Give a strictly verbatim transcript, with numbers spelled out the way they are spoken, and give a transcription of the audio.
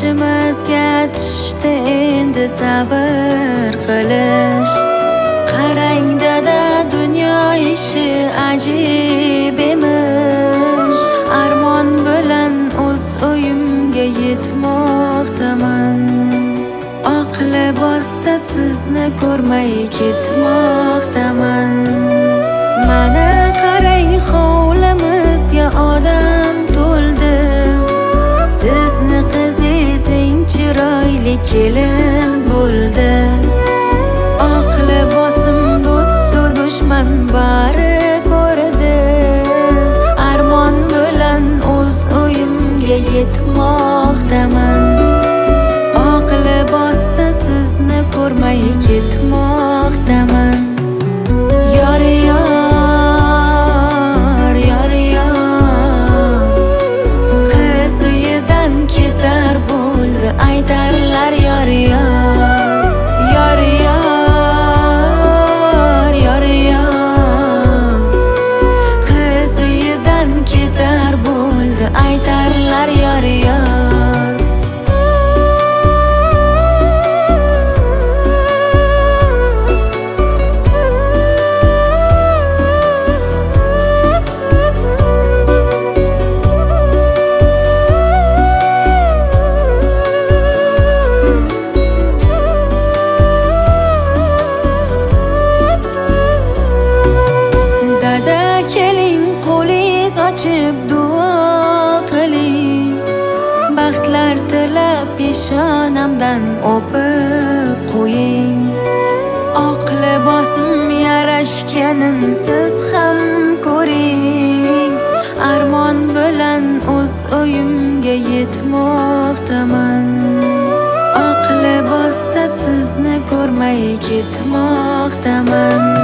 boshimizga tushdi endi sabr qilish. Qarang dada, dunyo ishi ajib emish. Armon bilan o'z o'yimga yetmoqdaman. Oq libosda sizni ko'rmay ketmoqdaman. Mana qarang, hovlimizga odam to'ldi. Sizni qizing chiroyli kelin bo'ldi. Oq libosim do'stu dushman bari ko'rdi. Armon bilan o'z o'yimga yetmoqdaman. Oq libosda sizni ko'rmay ketmoqdaman. Yor yor, yor yor, qiz uyidan ketar bo'ldi, aytarlar yor yor. Yor yor, yor yor, qiz uyidan ketar bo'ldi, aytarlar yor yor. Duo qiling, baxtlar tilab peshonamdan o'pib qo'ying. Oq libosim yarashganin siz ham ko'ring. Armon bilan o'z o'yimga yetmoqdaman. Oq libosda sizni ko'rmay ketmoqdaman.